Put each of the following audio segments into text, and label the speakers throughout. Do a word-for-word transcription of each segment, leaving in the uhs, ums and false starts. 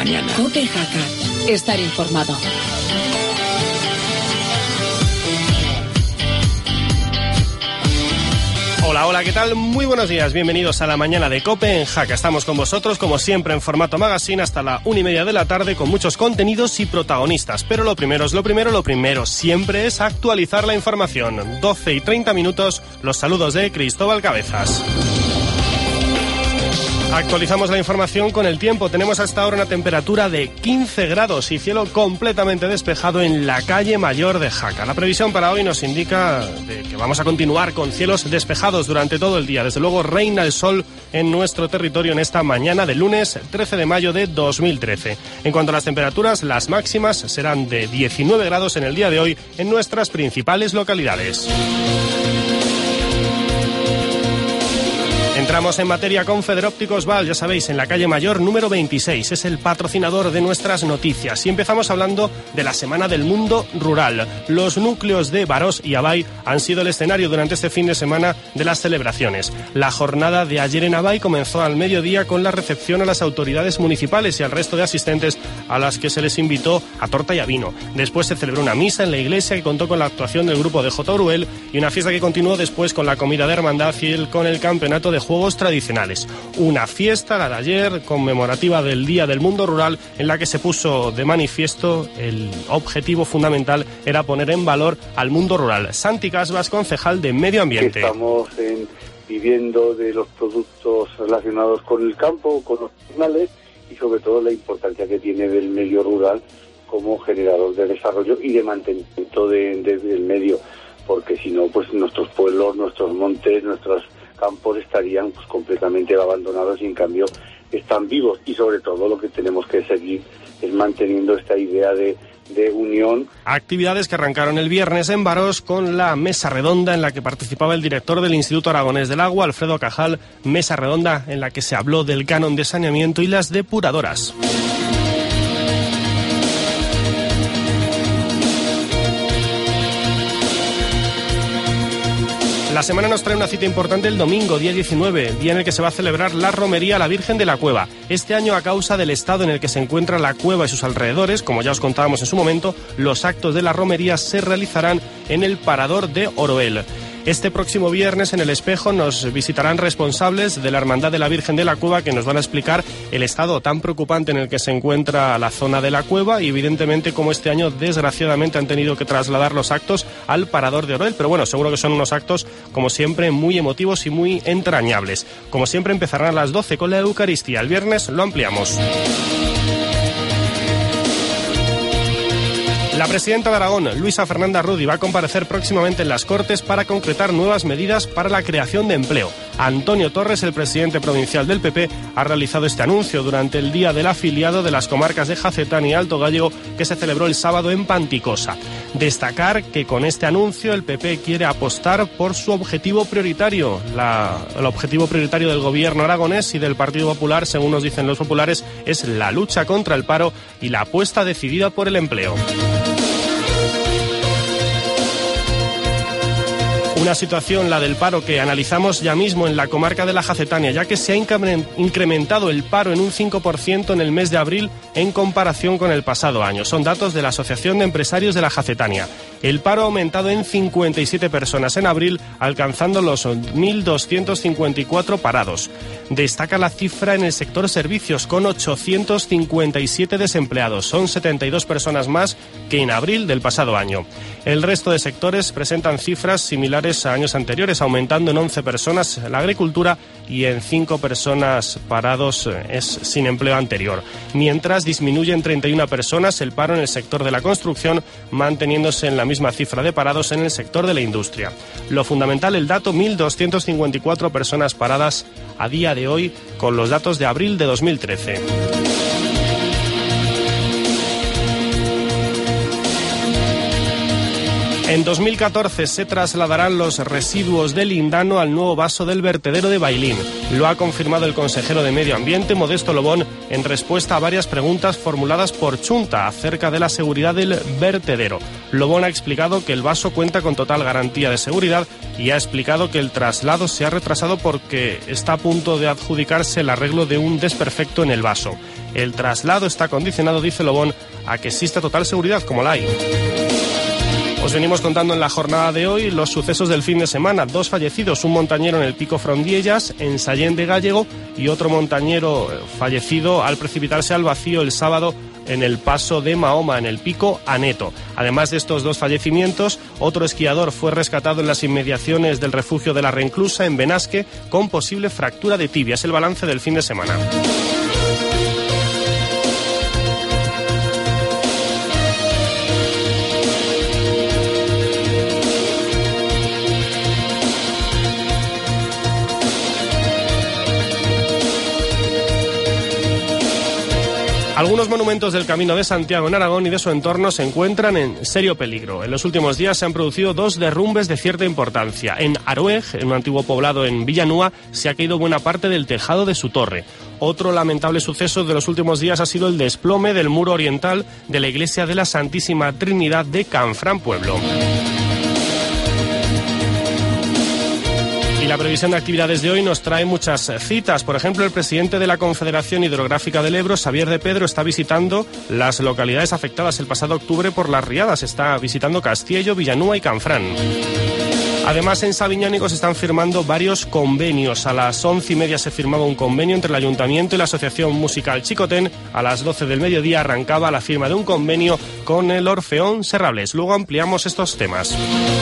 Speaker 1: mañana.
Speaker 2: COPE Jaca. Estar informado.
Speaker 3: Hola, hola, ¿qué tal? Muy buenos días, bienvenidos a la mañana de COPE en Jaca. Estamos con vosotros, como siempre, en formato magazine hasta la una y media de la tarde con muchos contenidos y protagonistas. Pero lo primero es lo primero, lo primero siempre es actualizar la información. doce y treinta minutos, los saludos de Cristóbal Cabezas. Actualizamos la información con el tiempo. Tenemos hasta ahora una temperatura de quince grados y cielo completamente despejado en la calle Mayor de Jaca. La previsión para hoy nos indica de que vamos a continuar con cielos despejados durante todo el día. Desde luego reina el sol en nuestro territorio en esta mañana de lunes trece de mayo de dos mil trece. En cuanto a las temperaturas, las máximas serán de diecinueve grados en el día de hoy en nuestras principales localidades. Entramos en materia con Federópticos Val, ya sabéis, en la calle Mayor número veintiséis. Es el patrocinador de nuestras noticias. Y empezamos hablando de la Semana del Mundo Rural. Los núcleos de Barós y Abay han sido el escenario durante este fin de semana de las celebraciones. La jornada de ayer en Abay comenzó al mediodía con la recepción a las autoridades municipales y al resto de asistentes a las que se les invitó a torta y a vino. Después se celebró una misa en la iglesia que contó con la actuación del grupo de J. Uruel y una fiesta que continuó después con la comida de hermandad y el, con el campeonato de juegos tradicionales. Una fiesta, la de ayer, conmemorativa del Día del Mundo Rural, en la que se puso de manifiesto el objetivo fundamental era poner en valor al mundo rural. Santi Casbas, concejal de Medio Ambiente.
Speaker 4: Estamos en, viviendo de los productos relacionados con el campo, con los animales y sobre todo la importancia que tiene del medio rural como generador de desarrollo y de mantenimiento de, de, del medio, porque si no, pues nuestros pueblos, nuestros montes, nuestros campos estarían pues completamente abandonados y en cambio están vivos. Y sobre todo lo que tenemos que seguir es manteniendo esta idea de, de unión.
Speaker 3: Actividades que arrancaron el viernes en Barós con la mesa redonda en la que participaba el director del Instituto Aragonés del Agua, Alfredo Cajal, mesa redonda en la que se habló del canon de saneamiento y las depuradoras. La semana nos trae una cita importante el domingo, día diecinueve, día en el que se va a celebrar la romería a la Virgen de la Cueva. Este año, a causa del estado en el que se encuentra la cueva y sus alrededores, como ya os contábamos en su momento, los actos de la romería se realizarán en el Parador de Oroel. Este próximo viernes en El Espejo nos visitarán responsables de la Hermandad de la Virgen de la Cueva que nos van a explicar el estado tan preocupante en el que se encuentra la zona de la cueva y evidentemente cómo este año desgraciadamente han tenido que trasladar los actos al Parador de Oroel. Pero bueno, seguro que son unos actos como siempre muy emotivos y muy entrañables. Como siempre empezarán a las doce con la Eucaristía. El viernes lo ampliamos. La presidenta de Aragón, Luisa Fernanda Rudy, va a comparecer próximamente en las Cortes para concretar nuevas medidas para la creación de empleo. Antonio Torres, el presidente provincial del P P, ha realizado este anuncio durante el Día del Afiliado de las comarcas de Jacetán y Alto Gállego que se celebró el sábado en Panticosa. Destacar que con este anuncio el P P quiere apostar por su objetivo prioritario. La, el objetivo prioritario del gobierno aragonés y del Partido Popular, según nos dicen los populares, es la lucha contra el paro y la apuesta decidida por el empleo. Una situación, la del paro, que analizamos ya mismo en la comarca de la Jacetania, ya que se ha incrementado el paro en un cinco por ciento en el mes de abril en comparación con el pasado año. Son datos de la Asociación de Empresarios de la Jacetania. El paro ha aumentado en cincuenta y siete personas en abril, alcanzando los mil doscientos cincuenta y cuatro parados. Destaca la cifra en el sector servicios, con ochocientos cincuenta y siete desempleados. Son setenta y dos personas más que en abril del pasado año. El resto de sectores presentan cifras similares a años anteriores, aumentando en once personas la agricultura y en cinco personas parados es sin empleo anterior. Mientras disminuye en treinta y una personas el paro en el sector de la construcción, manteniéndose en la misma cifra de parados en el sector de la industria. Lo fundamental, el dato, mil doscientos cincuenta y cuatro personas paradas a día de hoy con los datos de abril de dos mil trece. En dos mil catorce se trasladarán los residuos de Lindano al nuevo vaso del vertedero de Bailín. Lo ha confirmado el consejero de Medio Ambiente, Modesto Lobón, en respuesta a varias preguntas formuladas por Chunta acerca de la seguridad del vertedero. Lobón ha explicado que el vaso cuenta con total garantía de seguridad y ha explicado que el traslado se ha retrasado porque está a punto de adjudicarse el arreglo de un desperfecto en el vaso. El traslado está condicionado, dice Lobón, a que exista total seguridad, como la hay. Os venimos contando en la jornada de hoy los sucesos del fin de semana. Dos fallecidos, un montañero en el Pico Frondiellas, en Sallén de Gállego, y otro montañero fallecido al precipitarse al vacío el sábado en el paso de Mahoma, en el Pico Aneto. Además de estos dos fallecimientos, otro esquiador fue rescatado en las inmediaciones del refugio de la Renclusa, en Benasque, con posible fractura de tibia. Es el balance del fin de semana. Algunos monumentos del Camino de Santiago en Aragón y de su entorno se encuentran en serio peligro. En los últimos días se han producido dos derrumbes de cierta importancia. En Aruej, en un antiguo poblado en Villanúa, se ha caído buena parte del tejado de su torre. Otro lamentable suceso de los últimos días ha sido el desplome del muro oriental de la iglesia de la Santísima Trinidad de Canfrán Pueblo. Y la previsión de actividades de hoy nos trae muchas citas. Por ejemplo, el presidente de la Confederación Hidrográfica del Ebro, Xavier de Pedro, está visitando las localidades afectadas el pasado octubre por las riadas. Está visitando Castiello, Villanúa y Canfrán. Además, en Sabiñánigo se están firmando varios convenios. A las once y media se firmaba un convenio entre el Ayuntamiento y la Asociación Musical Chicotén. A las doce del mediodía arrancaba la firma de un convenio con el Orfeón Serrables. Luego ampliamos estos temas.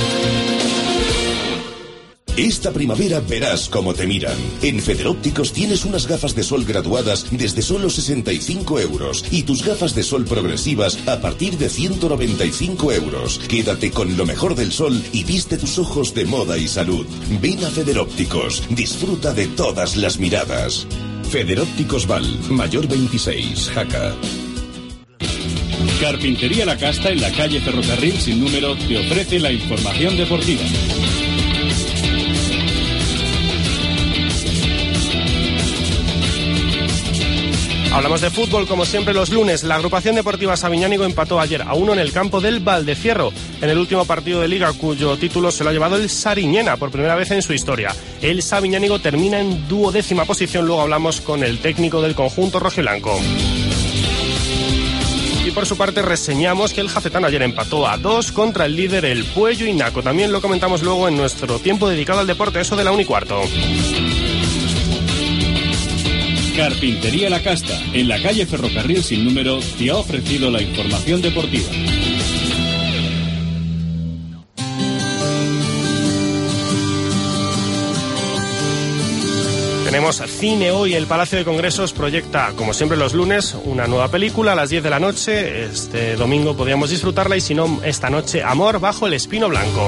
Speaker 1: Esta primavera verás cómo te miran. En Federópticos tienes unas gafas de sol graduadas desde solo sesenta y cinco euros y tus gafas de sol progresivas a partir de ciento noventa y cinco euros. Quédate con lo mejor del sol y viste tus ojos de moda y salud. Ven a Federópticos, disfruta de todas las miradas. Federópticos Val, Mayor veintiséis, Jaca.
Speaker 5: Carpintería La Casta, en la calle Ferrocarril sin número, te ofrece la información deportiva.
Speaker 3: Hablamos de fútbol, como siempre, los lunes. La agrupación deportiva Sabiñánigo empató ayer a uno en el campo del Valdecierro, en el último partido de Liga, cuyo título se lo ha llevado el Sariñena por primera vez en su historia. El Sabiñánigo termina en duodécima posición. Luego hablamos con el técnico del conjunto rojiblanco. Y por su parte reseñamos que el Jacetano ayer empató a dos contra el líder, el Puello Inaco. También lo comentamos luego en nuestro tiempo dedicado al deporte, eso de la una y cuarto.
Speaker 5: Carpintería La Casta, en la calle Ferrocarril sin número, te ha ofrecido la información deportiva.
Speaker 3: Tenemos cine hoy. El Palacio de Congresos proyecta, como siempre los lunes, una nueva película a las diez de la noche. Este domingo podríamos disfrutarla y si no, esta noche, Amor bajo el espino blanco.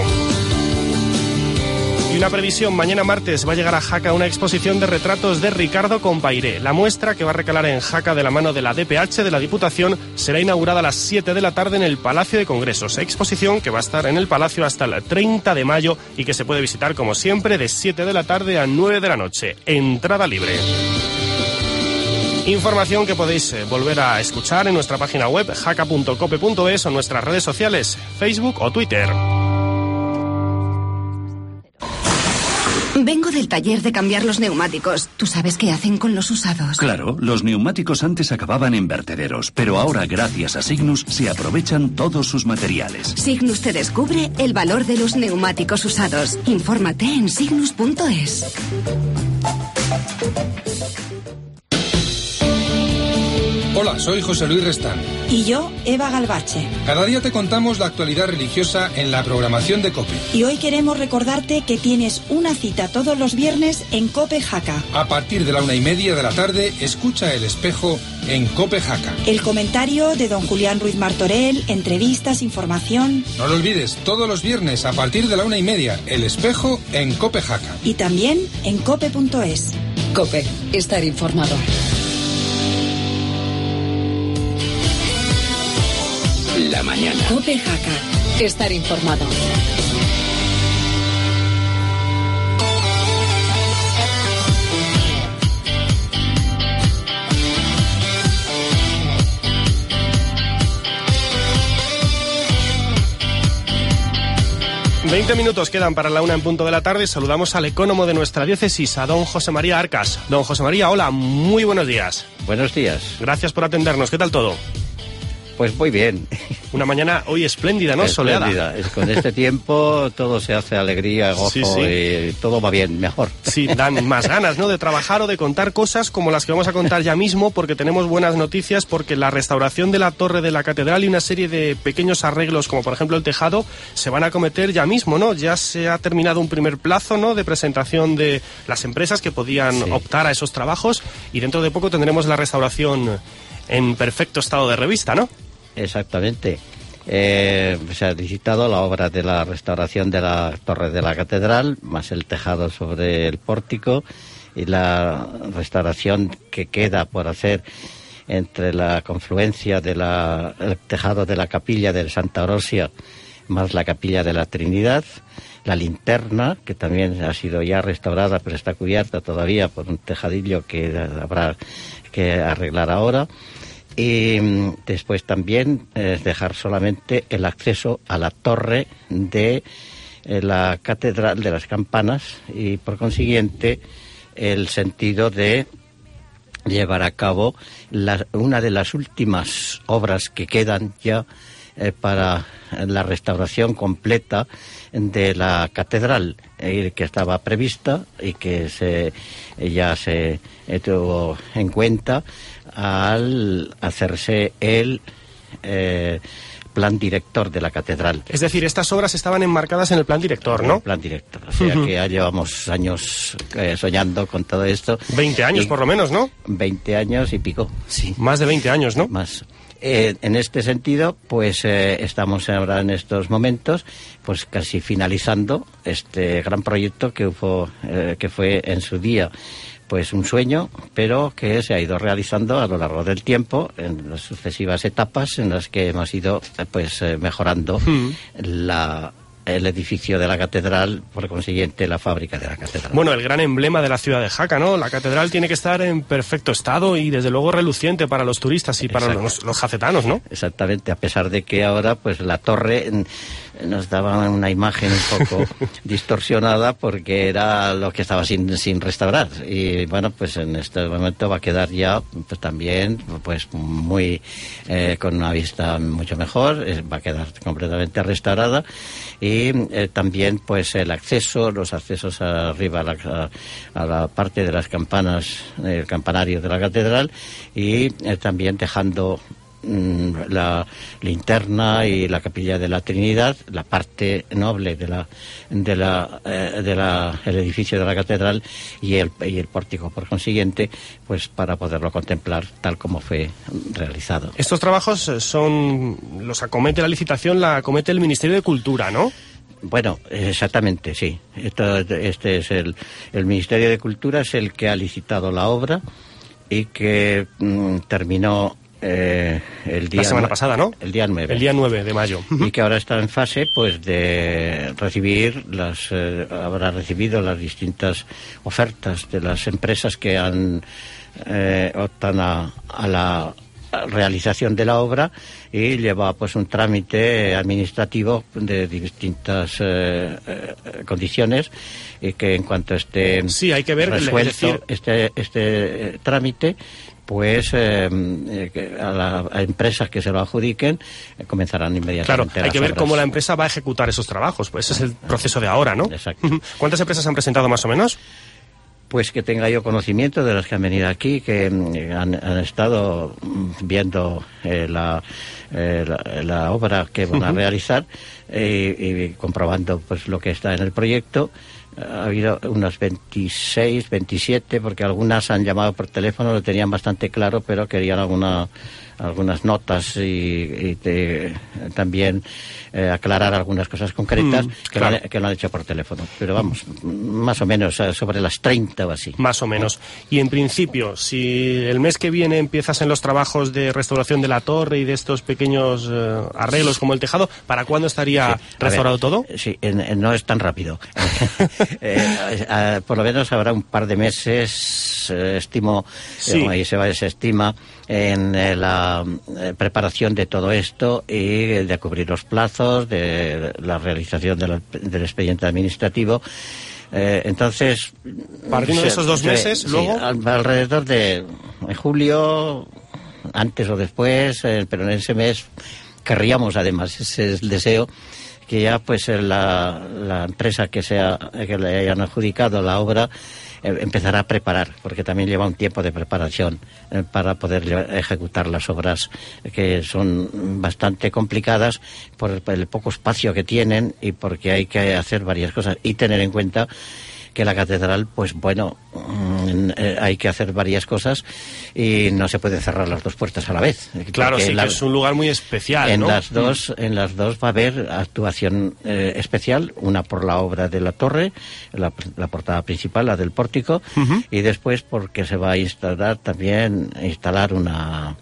Speaker 3: Y una previsión, mañana martes va a llegar a Jaca una exposición de retratos de Ricardo Compairé. La muestra, que va a recalar en Jaca de la mano de la D P H de la Diputación, será inaugurada a las siete de la tarde en el Palacio de Congresos. Exposición que va a estar en el Palacio hasta el treinta de mayo y que se puede visitar, como siempre, de siete de la tarde a nueve de la noche. Entrada libre. Información que podéis volver a escuchar en nuestra página web jaca punto cope punto es o en nuestras redes sociales, Facebook o Twitter.
Speaker 6: Vengo del taller de cambiar los neumáticos. ¿Tú sabes qué hacen con los usados?
Speaker 7: Claro, los neumáticos antes acababan en vertederos, pero ahora, gracias a Signus, se aprovechan todos sus materiales.
Speaker 6: Signus te descubre el valor de los neumáticos usados. Infórmate en signus punto es.
Speaker 8: Hola, soy José Luis Restán.
Speaker 9: Y yo, Eva Galvache.
Speaker 8: Cada día te contamos la actualidad religiosa en la programación de COPE.
Speaker 9: Y hoy queremos recordarte que tienes una cita todos los viernes en COPE Jaca.
Speaker 8: A partir de la una y media de la tarde, escucha El Espejo en COPE Jaca.
Speaker 9: El comentario de don Julián Ruiz Martorell, entrevistas, información.
Speaker 8: No lo olvides, todos los viernes a partir de la una y media, El Espejo en COPE Jaca.
Speaker 9: Y también en cope punto es.
Speaker 2: COPE, estar informado.
Speaker 10: La mañana.
Speaker 2: COPE Jaca. Estar informado.
Speaker 3: Veinte minutos quedan para la una en punto de la tarde. Saludamos al ecónomo de nuestra diócesis, a don José María Arcas. Don José María, hola, muy buenos días.
Speaker 10: Buenos días.
Speaker 3: Gracias por atendernos. ¿Qué tal todo?
Speaker 10: Pues muy bien.
Speaker 3: Una mañana hoy espléndida, ¿no?
Speaker 10: Espléndida.
Speaker 3: Soleada.
Speaker 10: Es, con este tiempo todo se hace alegría, gozo, sí, sí. Y todo va bien, mejor.
Speaker 3: Sí, dan más ganas, ¿no?, de trabajar o de contar cosas como las que vamos a contar ya mismo, porque tenemos buenas noticias, porque la restauración de la torre de la catedral y una serie de pequeños arreglos, como por ejemplo el tejado, se van a acometer ya mismo, ¿no? Ya se ha terminado un primer plazo, ¿no?, de presentación de las empresas que podían sí. optar a esos trabajos, y dentro de poco tendremos la restauración en perfecto estado de revista, ¿no?
Speaker 10: Exactamente. Eh, se ha licitado la obra de la restauración de la torre de la catedral, más el tejado sobre el pórtico, y la restauración que queda por hacer entre la confluencia del tejado de la capilla de Santa Orosia más la capilla de la Trinidad, la linterna, que también ha sido ya restaurada pero está cubierta todavía por un tejadillo que habrá que arreglar ahora. Y después también es eh, dejar solamente el acceso a la torre de eh, la catedral de las campanas, y por consiguiente el sentido de llevar a cabo la, una de las últimas obras que quedan ya eh, para la restauración completa de la catedral, eh, que estaba prevista y que se eh, ya se eh, tuvo en cuenta al hacerse el eh, plan director de la catedral.
Speaker 3: Es decir, estas obras estaban enmarcadas en el plan director, ¿no?
Speaker 10: El plan director, o sea uh-huh. que ya llevamos años eh, soñando con todo esto.
Speaker 3: veinte años
Speaker 10: y
Speaker 3: por lo menos, ¿no?
Speaker 10: veinte años y pico, sí.
Speaker 3: Más de veinte años, ¿no?
Speaker 10: Más. Eh, en este sentido, pues eh, estamos ahora en estos momentos, pues casi finalizando este gran proyecto que hubo, eh, que fue en su día pues un sueño, pero que se ha ido realizando a lo largo del tiempo en las sucesivas etapas en las que hemos ido pues eh, mejorando mm. la el edificio de la catedral, por consiguiente la fábrica de la catedral.
Speaker 3: Bueno, el gran emblema de la ciudad de Jaca, ¿no? La catedral tiene que estar en perfecto estado y desde luego reluciente para los turistas y para los, los jacetanos, ¿no?
Speaker 10: Exactamente, a pesar de que ahora pues la torre nos daba una imagen un poco distorsionada porque era lo que estaba sin, sin restaurar, y bueno, pues en este momento va a quedar ya pues también pues muy eh, con una vista mucho mejor, eh, va a quedar completamente restaurada. Y eh, también pues el acceso, los accesos arriba a la, a la parte de las campanas, el campanario de la catedral, y eh, también dejando mm, la linterna y la capilla de la Trinidad, la parte noble de la de la eh, de la el edificio de la catedral, y el y el pórtico por consiguiente, pues para poderlo contemplar tal como fue realizado.
Speaker 3: Estos trabajos son los acomete la licitación, la acomete el Ministerio de Cultura, ¿no?
Speaker 10: Bueno, exactamente, sí. Esto, este es el el Ministerio de Cultura, es el que ha licitado la obra y que mm, terminó Eh, el día
Speaker 3: la semana pasada, ¿no?
Speaker 10: El día nueve.
Speaker 3: El día nueve de mayo.
Speaker 10: Y que ahora está en fase, pues, de recibir las, eh, habrá recibido las distintas ofertas de las empresas que han eh, optan a, a la realización de la obra, y lleva pues un trámite administrativo de distintas eh, eh, condiciones, y que en cuanto esté
Speaker 3: sí, hay que ver,
Speaker 10: resuelto
Speaker 3: decir...
Speaker 10: este, este eh, trámite, pues eh, eh, a las empresas que se lo adjudiquen eh, comenzarán inmediatamente.
Speaker 3: Claro, hay que ver
Speaker 10: obras.
Speaker 3: Cómo la empresa va a ejecutar esos trabajos, pues ese es el proceso de ahora, ¿no?
Speaker 10: Exacto.
Speaker 3: ¿Cuántas empresas han presentado más o menos?
Speaker 10: Pues que tenga yo conocimiento de las que han venido aquí, que eh, han, han estado viendo eh, la, eh, la, la obra que van a realizar, eh, y comprobando pues lo que está en el proyecto, ha habido unas veintiséis, veintisiete, porque algunas han llamado por teléfono, lo tenían bastante claro, pero querían alguna, algunas notas y, y te, también eh, aclarar algunas cosas concretas mm, que, claro. lo han, que lo han hecho por teléfono. Pero vamos, más o menos sobre las treinta o así.
Speaker 3: Más o menos. Y en principio, si el mes que viene empiezas en los trabajos de restauración de la torre y de estos pequeños eh, arreglos como el tejado, ¿para cuándo estaría sí, restaurado ver, todo?
Speaker 10: Sí, en, en, no es tan rápido. eh, a, por lo menos habrá un par de meses, eh, estimo, sí. eh, ahí se, va, se estima, en eh, la eh, preparación de todo esto y de cubrir los plazos, de la realización de la, del expediente administrativo. Eh, entonces...
Speaker 3: Partiendo de esos dos
Speaker 10: sí,
Speaker 3: meses,
Speaker 10: sí,
Speaker 3: luego...
Speaker 10: Al, alrededor de julio, antes o después, eh, pero en ese mes querríamos, además, ese es el deseo, que ya pues la, la empresa que sea que le hayan adjudicado la obra eh, empezará a preparar, porque también lleva un tiempo de preparación eh, para poder ejecutar las obras, que son bastante complicadas por el, por el poco espacio que tienen y porque hay que hacer varias cosas y tener en cuenta que la catedral, pues bueno, eh, hay que hacer varias cosas y no se puede cerrar las dos puertas a la vez.
Speaker 3: Claro, sí, la, que es un lugar muy especial,
Speaker 10: en
Speaker 3: ¿no?
Speaker 10: Las dos, mm. En las dos va a haber actuación eh, especial, una por la obra de la torre, la, la portada principal, la del pórtico, uh-huh. y después porque se va a instalar también, instalar una,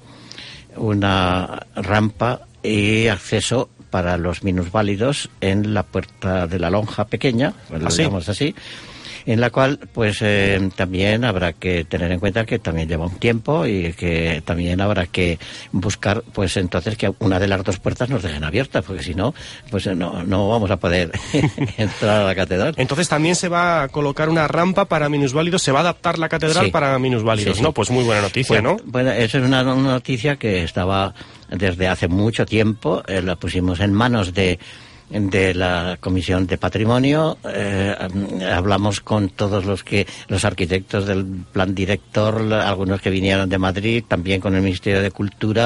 Speaker 10: una rampa y acceso para los minusválidos en la puerta de la lonja pequeña, lo ¿Ah, digamos sí? así, en la cual pues eh, también habrá que tener en cuenta que también lleva un tiempo y que también habrá que buscar pues entonces que una de las dos puertas nos dejen abiertas, porque si no pues no, no vamos a poder entrar a la catedral.
Speaker 3: Entonces también se va a colocar una rampa para minusválidos, se va a adaptar la catedral sí. para minusválidos, sí, sí. ¿no? Pues muy buena noticia,
Speaker 10: pues,
Speaker 3: ¿no?
Speaker 10: Bueno, esa es una, una noticia que estaba desde hace mucho tiempo, eh, la pusimos en manos de de la Comisión de Patrimonio, eh, hablamos con todos los que los arquitectos del plan director, algunos que vinieron de Madrid, también con el Ministerio de Cultura,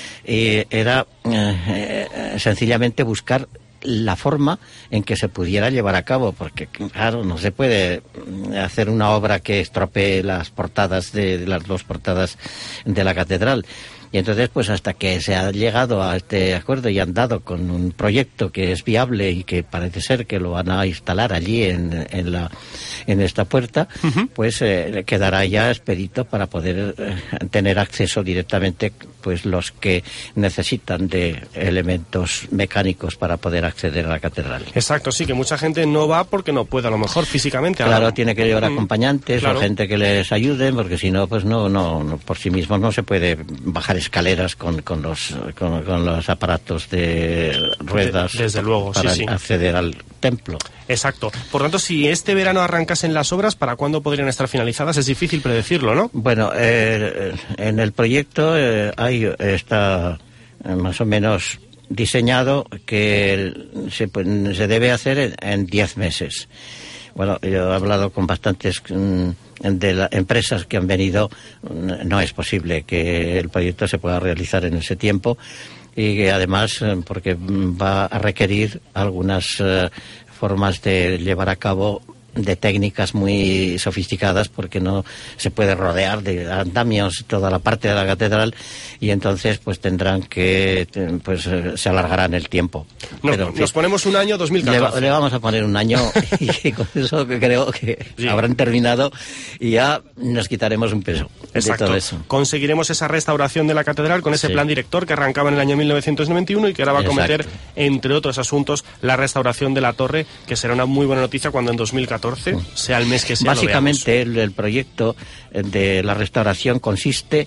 Speaker 10: y era eh, sencillamente buscar la forma en que se pudiera llevar a cabo, porque claro, no se puede hacer una obra que estropee las portadas de, de las dos portadas de la catedral. Y entonces, pues hasta que se ha llegado a este acuerdo y han dado con un proyecto que es viable y que parece ser que lo van a instalar allí en, en, la, en esta puerta, uh-huh. pues eh, quedará ya expedito para poder eh, tener acceso directamente pues los que necesitan de elementos mecánicos para poder acceder a la catedral.
Speaker 3: Exacto, sí, que mucha gente no va porque no puede a lo mejor físicamente.
Speaker 10: Claro, ¿no? Tiene que llevar acompañantes claro. o gente que les ayude, porque si no, pues no, no, no por sí mismos no se puede bajar escaleras con, con los con, con los aparatos de ruedas
Speaker 3: de, desde luego
Speaker 10: para
Speaker 3: sí, sí.
Speaker 10: acceder al templo.
Speaker 3: Exacto. Por tanto, si este verano arrancasen las obras, ¿para cuándo podrían estar finalizadas? Es difícil predecirlo, ¿no?
Speaker 10: Bueno, eh, en el proyecto eh, hay está eh, más o menos diseñado que se, se debe hacer en diez meses. Bueno, yo he hablado con bastantes mm, de las empresas que han venido. No es posible que el proyecto se pueda realizar en ese tiempo y que además, porque va a requerir algunas uh, formas de llevar a cabo de técnicas muy sofisticadas, porque no se puede rodear de andamios toda la parte de la catedral y entonces pues tendrán que pues se alargarán el tiempo.
Speaker 3: No,
Speaker 10: Pero,
Speaker 3: nos fin, ponemos un año dos mil catorce.
Speaker 10: Le, le vamos a poner un año y con eso creo que sí. habrán terminado y ya nos quitaremos un peso.
Speaker 3: Exacto.
Speaker 10: De todo eso.
Speaker 3: Conseguiremos esa restauración de la catedral con ese sí. plan director que arrancaba en el año mil novecientos noventa y uno y que ahora va a cometer, Exacto. entre otros asuntos, la restauración de la torre, que será una muy buena noticia cuando en dos mil catorce sea el mes que sea.
Speaker 10: Básicamente el, el proyecto de la restauración consiste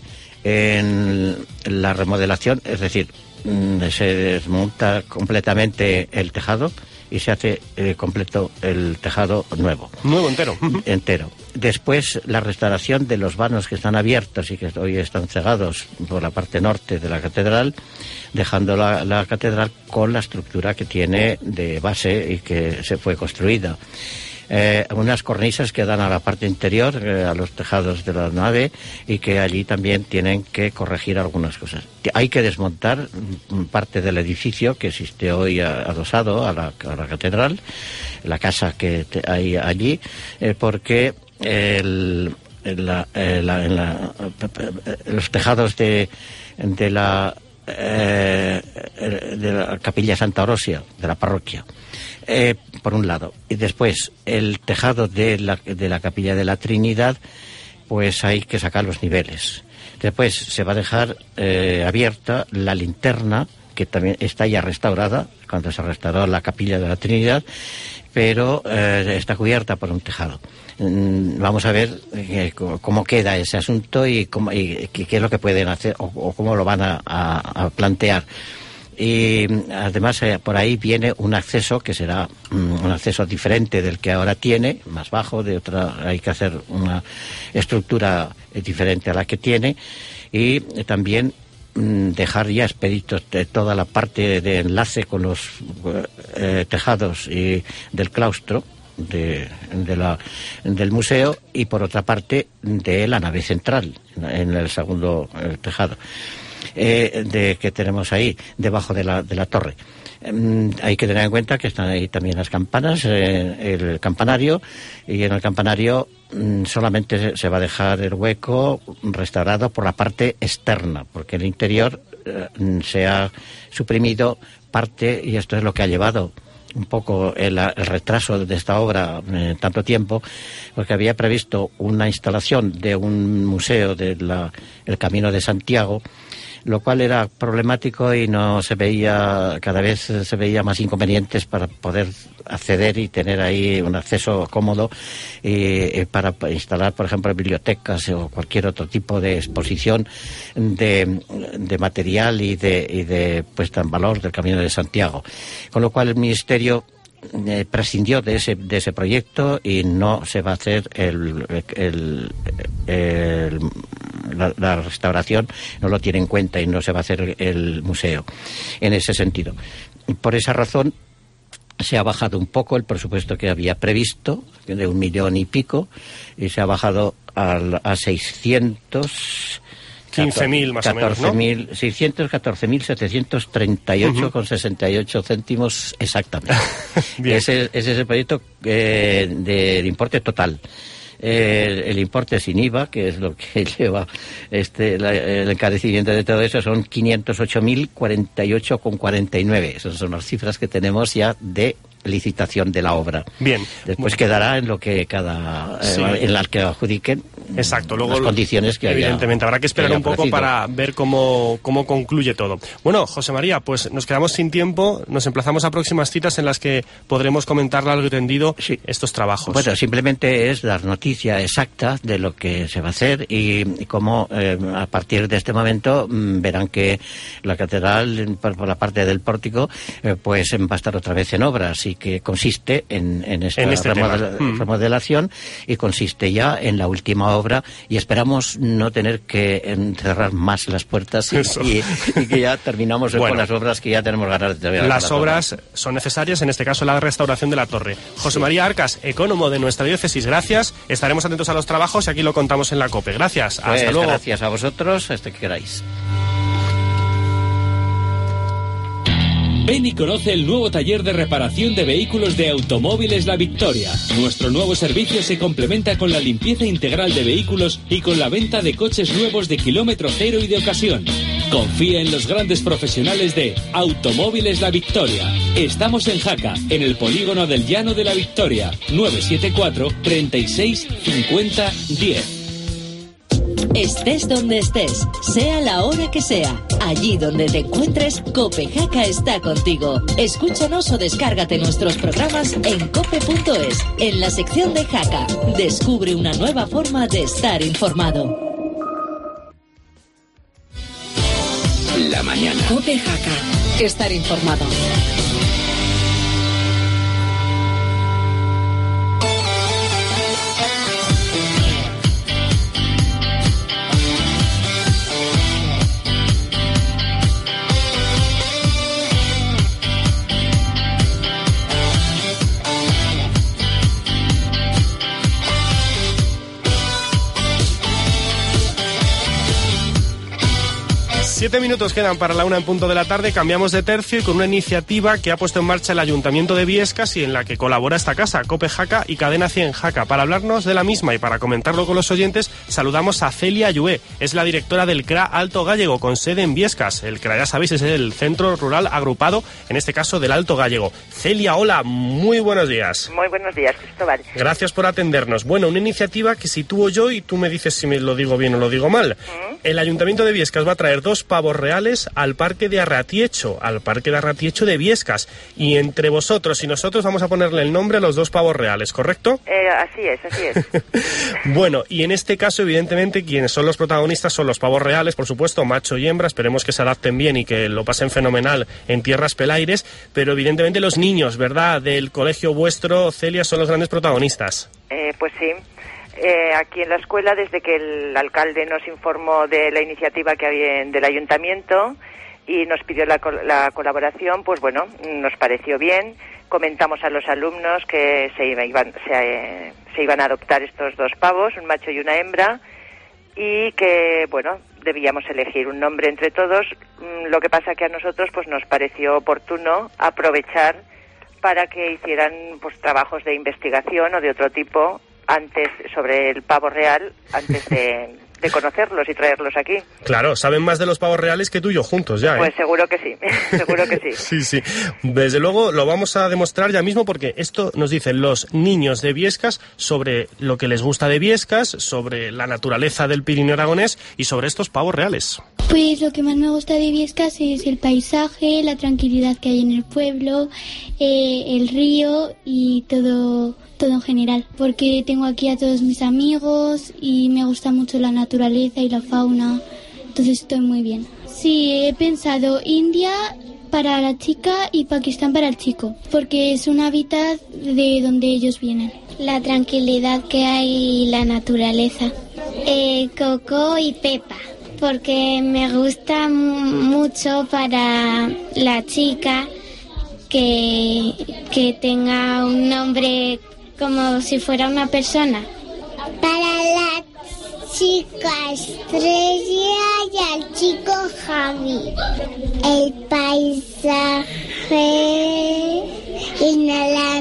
Speaker 10: en la remodelación, es decir, se desmonta completamente el tejado y se hace eh, completo el tejado nuevo.
Speaker 3: Nuevo entero.
Speaker 10: Entero. Después la restauración de los vanos que están abiertos y que hoy están cegados por la parte norte de la catedral, dejando la, la catedral con la estructura que tiene de base y que se fue construida. eh, unas cornisas que dan a la parte interior, eh, a los tejados de la nave, y que allí también tienen que corregir algunas cosas. Hay que desmontar parte del edificio que existe hoy adosado a la, a la catedral, la casa que te, hay allí, eh, porque el, la, la, la, los tejados de, de la eh, de la capilla Santa Orosia, de la parroquia, eh, por un lado, y después el tejado de la, de la capilla de la Trinidad, pues hay que sacar los niveles. Después se va a dejar eh, abierta la linterna, que también está ya restaurada, cuando se restauró la capilla de la Trinidad, pero eh, está cubierta por un tejado. Mm, vamos a ver eh, cómo queda ese asunto y, cómo, y qué es lo que pueden hacer o, o cómo lo van a, a, a plantear. Y además eh, por ahí viene un acceso que será mm, un acceso diferente del que ahora tiene, más bajo, de otra, hay que hacer una estructura eh, diferente a la que tiene, y eh, también mm, dejar ya expeditos de toda la parte de enlace con los eh, tejados y del claustro de, de la, del museo, y por otra parte de la nave central en el segundo eh, tejado. Eh, de que tenemos ahí debajo de la, de la torre. Eh, hay que tener en cuenta que están ahí también las campanas, eh, el campanario, y en el campanario mm, solamente se, se va a dejar el hueco restaurado por la parte externa, porque el interior eh, se ha suprimido parte, y esto es lo que ha llevado un poco el, el retraso de esta obra en eh, tanto tiempo, porque había previsto una instalación de un museo del el Camino de Santiago, lo cual era problemático y no se veía, cada vez se veía más inconvenientes para poder acceder y tener ahí un acceso cómodo y, y para instalar, por ejemplo, bibliotecas o cualquier otro tipo de exposición de, de material y de, y de puesta en valor del Camino de Santiago. Con lo cual el Ministerio Eh, prescindió de ese de ese proyecto y no se va a hacer el, el, el, la, la restauración, no lo tiene en cuenta y no se va a hacer el museo en ese sentido. Por esa razón se ha bajado un poco el presupuesto que había previsto, de un millón y pico, y se ha bajado a, a seiscientos
Speaker 3: quince mil más o menos, ¿no?
Speaker 10: seiscientos catorce mil setecientos treinta y ocho con sesenta y ocho céntimos exactamente. ese, ese es el proyecto eh, de, de importe total. Eh, el importe sin I V A, que es lo que lleva este la, el encarecimiento de todo eso, son quinientos ocho mil cuarenta y ocho con cuarenta y nueve. Esas son las cifras que tenemos ya de licitación de la obra.
Speaker 3: Bien.
Speaker 10: Después quedará en lo que cada sí. eh, en las que adjudiquen.
Speaker 3: Exacto. Luego
Speaker 10: las condiciones que
Speaker 3: evidentemente
Speaker 10: haya,
Speaker 3: habrá que esperar
Speaker 10: que
Speaker 3: un poco
Speaker 10: ofrecido.
Speaker 3: Para ver cómo cómo concluye todo. Bueno, José María, pues nos quedamos sin tiempo. Nos emplazamos a próximas citas en las que podremos comentar largo y tendido sí. estos trabajos.
Speaker 10: Bueno, simplemente es dar noticia exacta de lo que se va a hacer y, y cómo eh, a partir de este momento mmm, verán que la catedral por, por la parte del pórtico eh, pues va a estar otra vez en obras y que consiste en, en esta
Speaker 3: en este
Speaker 10: remodel
Speaker 3: mm.
Speaker 10: remodelación y consiste ya en la última obra, y esperamos no tener que encerrar más las puertas y, y, y que ya terminamos bueno, con las obras que ya tenemos ganas de ver.
Speaker 3: Las obras torre. son necesarias, en este caso la restauración de la torre. José sí. María Arcas, ecónomo de nuestra diócesis, gracias. Estaremos atentos a los trabajos y aquí lo contamos en la COPE. Gracias,
Speaker 10: pues
Speaker 3: hasta luego.
Speaker 10: Gracias a vosotros, hasta que queráis.
Speaker 5: Ven y conoce el nuevo taller de reparación de vehículos de Automóviles La Victoria. Nuestro nuevo servicio se complementa con la limpieza integral de vehículos y con la venta de coches nuevos de kilómetro cero y de ocasión. Confía en los grandes profesionales de Automóviles La Victoria. Estamos en Jaca, en el polígono del Llano de La Victoria. nueve siete cuatro, treinta y seis, cincuenta, diez.
Speaker 11: Estés donde estés, sea la hora que sea, allí donde te encuentres, COPE Jaca está contigo. Escúchanos o descárgate nuestros programas en cope punto es. En la sección de Jaca, descubre una nueva forma de estar informado.
Speaker 12: La mañana.
Speaker 2: COPE Jaca, estar informado.
Speaker 3: Siete minutos quedan para la una en punto de la tarde. Cambiamos de tercio y con una iniciativa que ha puesto en marcha el Ayuntamiento de Biescas y en la que colabora esta casa, Cope Jaca y Cadena cien Jaca. Para hablarnos de la misma y para comentarlo con los oyentes, saludamos a Celia Llué. Es la directora del C R A Alto Gállego, con sede en Biescas. El C R A, ya sabéis, es el Centro Rural Agrupado, en este caso del Alto Gállego. Celia, hola, muy buenos días.
Speaker 13: Muy buenos días, Cristóbal.
Speaker 3: Gracias por atendernos. Bueno, una iniciativa que sitúo yo y tú me dices si me lo digo bien o lo digo mal. ¿Mm? El Ayuntamiento de Biescas va a traer dos pavos reales al Parque de Arratiecho, al Parque de Arratiecho de Biescas. Y entre vosotros y nosotros vamos a ponerle el nombre a los dos pavos reales, ¿correcto?
Speaker 13: Eh, así es, así es.
Speaker 3: Bueno, y en este caso, evidentemente, quienes son los protagonistas son los pavos reales, por supuesto, macho y hembra. Esperemos que se adapten bien y que lo pasen fenomenal en tierras pelaires. Pero evidentemente los niños, ¿verdad?, del colegio vuestro, Celia, son los grandes protagonistas.
Speaker 13: Eh, pues sí. Eh, aquí en la escuela, desde que el alcalde nos informó de la iniciativa que había del ayuntamiento y nos pidió la, la colaboración, pues bueno, nos pareció bien. Comentamos a los alumnos que se iban, se, eh, se iban a adoptar estos dos pavos, un macho y una hembra, y que, bueno, debíamos elegir un nombre entre todos. Lo que pasa que a nosotros pues nos pareció oportuno aprovechar para que hicieran pues trabajos de investigación o de otro tipo antes sobre el pavo real, antes de, de conocerlos y traerlos aquí.
Speaker 3: Claro, saben más de los pavos reales que tú y yo juntos ya, ¿eh?
Speaker 13: Pues seguro que sí, seguro que sí.
Speaker 3: Sí, sí. Desde luego lo vamos a demostrar ya mismo, porque esto nos dicen los niños de Biescas sobre lo que les gusta de Biescas, sobre la naturaleza del Pirineo aragonés y sobre estos pavos reales.
Speaker 14: Pues lo que más me gusta de Biescas es el paisaje, la tranquilidad que hay en el pueblo, eh, el río y todo, todo en general. Porque tengo aquí a todos mis amigos y me gusta mucho la naturaleza y la fauna, entonces estoy muy bien. Sí, he pensado India para la chica y Pakistán para el chico, porque es un hábitat de donde ellos vienen. La tranquilidad que hay y la naturaleza. Eh, Coco y Pepa, porque me gusta mucho para la chica que, que tenga un nombre como si fuera una persona.
Speaker 15: Para la chica Estrella y al chico Javi. El paisaje y la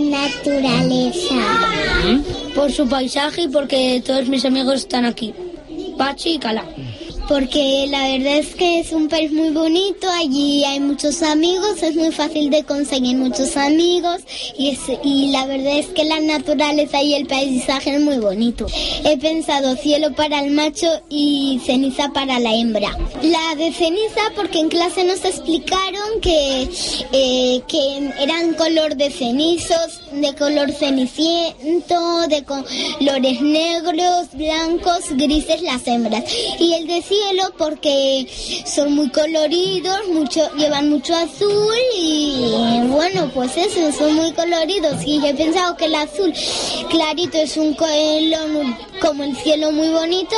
Speaker 15: naturaleza.
Speaker 14: Por su paisaje y porque todos mis amigos están aquí. Pachi y Cala.
Speaker 15: Porque la verdad es que es un país muy bonito, allí hay muchos amigos, es muy fácil de conseguir muchos amigos y, es, y la verdad es que la naturaleza y el paisaje es muy bonito. He pensado cielo para el macho y ceniza para la hembra. La de ceniza porque en clase nos explicaron que, eh, que eran color de cenizos, de color ceniciento, de colores negros, blancos, grises las hembras. Y el de cielo porque son muy coloridos, mucho, llevan mucho azul y bueno, pues eso, son muy coloridos. Y yo he pensado que el azul clarito es un color como el cielo muy bonito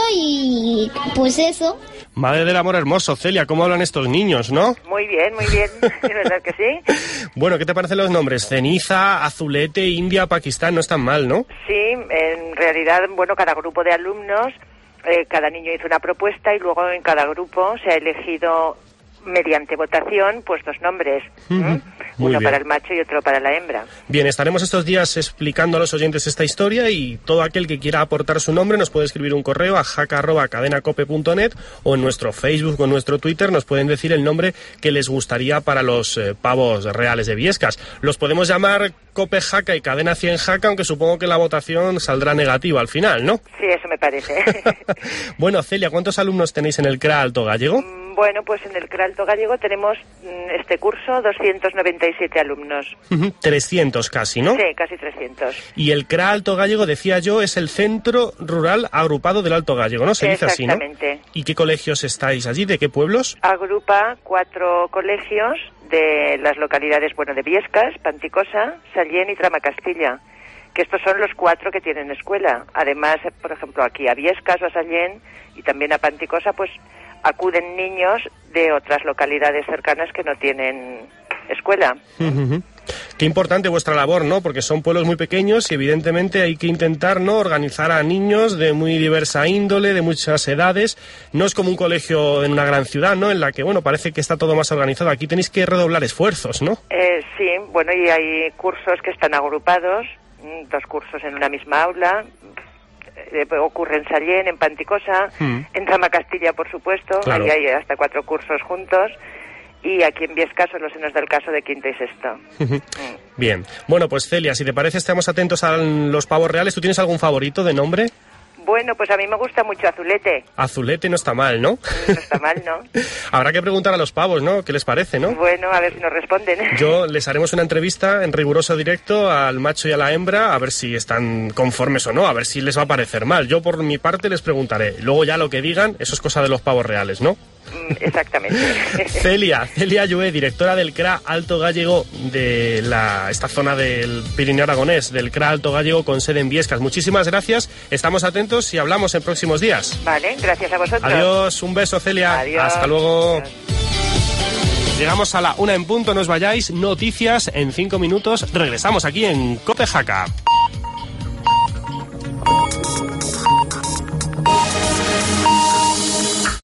Speaker 15: y pues eso.
Speaker 3: Madre del amor hermoso, Celia, ¿cómo hablan estos niños, no?
Speaker 13: Muy bien, muy bien, de verdad que sí.
Speaker 3: Bueno, ¿qué te parecen los nombres? Ceniza, Azulete, India, Pakistán, no están mal, ¿no?
Speaker 13: Sí, en realidad, bueno, cada grupo de alumnos, Eh, cada niño hizo una propuesta y luego en cada grupo se ha elegido mediante votación pues dos nombres, ¿eh? Uno
Speaker 3: bien.
Speaker 13: Para el macho y otro para la hembra.
Speaker 3: Bien, estaremos estos días explicando a los oyentes esta historia y todo aquel que quiera aportar su nombre nos puede escribir un correo a jaca arroba cadenacope punto net o en nuestro Facebook o en nuestro Twitter nos pueden decir el nombre que les gustaría para los eh, pavos reales de Biescas. Los podemos llamar Cope Jaca y Cadena cien Jaca, aunque supongo que la votación saldrá negativa al final, ¿no?
Speaker 13: Sí, eso me parece.
Speaker 3: Bueno, Celia, ¿cuántos alumnos tenéis en el C R A Alto Gállego?
Speaker 13: Bueno, pues en el C R A Alto Gállego tenemos este curso doscientos noventa y siete alumnos.
Speaker 3: trescientos casi, ¿no?
Speaker 13: Sí, casi trescientos.
Speaker 3: Y el C R A Alto Gállego, decía yo, es el Centro Rural Agrupado del Alto Gállego, ¿no? Se dice así, ¿no?
Speaker 13: Exactamente.
Speaker 3: ¿Y qué colegios estáis allí? ¿De qué pueblos?
Speaker 13: Agrupa cuatro colegios de las localidades, bueno, de Biescas, Panticosa, Sallén y Tramacastilla, que estos son los cuatro que tienen escuela. Además, por ejemplo, aquí a Biescas o a Sallén y también a Panticosa, pues acuden niños de otras localidades cercanas que no tienen escuela.
Speaker 3: Uh-huh. Qué importante vuestra labor, ¿no? Porque son pueblos muy pequeños y evidentemente hay que intentar, ¿no?, organizar a niños de muy diversa índole, de muchas edades. No es como un colegio en una gran ciudad, ¿no?, en la que, bueno, parece que está todo más organizado. Aquí tenéis que redoblar esfuerzos, ¿no?
Speaker 13: Eh, sí, bueno, y hay cursos que están agrupados, dos cursos en una misma aula. Eh, ocurre en Sallén, en Panticosa, mm. en Tramacastilla, por supuesto, claro. Ahí hay hasta cuatro cursos juntos, y aquí en Viescas son los senos del caso de quinto y sexto. mm.
Speaker 3: Bien, bueno, pues Celia, si te parece, estamos atentos a los pavos reales. ¿Tú tienes algún favorito de nombre?
Speaker 13: Bueno, pues a mí me gusta mucho Azulete.
Speaker 3: Azulete no está mal, ¿no?
Speaker 13: No está mal, ¿no?
Speaker 3: Habrá que preguntar a los pavos, ¿no? ¿Qué les parece, no?
Speaker 13: Bueno, a ver si nos responden.
Speaker 3: Yo les haremos una entrevista en riguroso directo al macho y a la hembra, a ver si están conformes o no, a ver si les va a parecer mal. Yo por mi parte les preguntaré. Luego ya lo que digan, eso es cosa de los pavos reales, ¿no?
Speaker 13: Exactamente.
Speaker 3: Celia, Celia Llué, directora del C R A Alto Gállego de la, esta zona del Pirineo Aragonés, del C R A Alto Gállego con sede en Viescas. Muchísimas gracias, estamos atentos y hablamos en próximos días.
Speaker 13: Vale, gracias a vosotros.
Speaker 3: Adiós, un beso, Celia.
Speaker 13: Adiós.
Speaker 3: Hasta luego.
Speaker 13: Adiós.
Speaker 3: Llegamos a la una en punto, no os vayáis. Noticias en cinco minutos. Regresamos aquí en COPE Jaca.